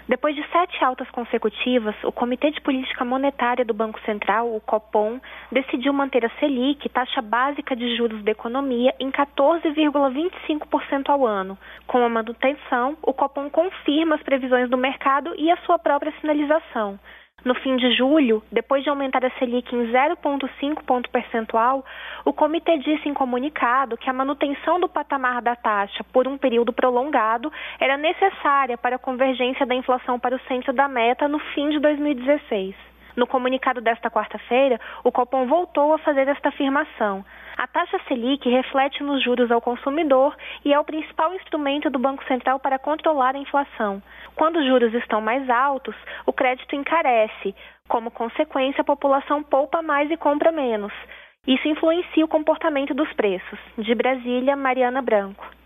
Depois de 7 altas consecutivas, o Comitê de Política Monetária do Banco Central, o Copom, decidiu manter a Selic, taxa básica de juros da economia, em 14,25% ao ano. Com a manutenção, o Copom confirma as previsões do mercado e a sua própria sinalização. No fim de julho, depois de aumentar a Selic em 0,5 ponto percentual, o comitê disse em comunicado que a manutenção do patamar da taxa por um período prolongado era necessária para a convergência da inflação para o centro da meta no fim de 2016. No comunicado desta quarta-feira, o Copom voltou a fazer esta afirmação. A taxa Selic reflete nos juros ao consumidor e é o principal instrumento do Banco Central para controlar a inflação. Quando os juros estão mais altos, o crédito encarece. Como consequência, a população poupa mais e compra menos. Isso influencia o comportamento dos preços. De Brasília, Mariana Branco.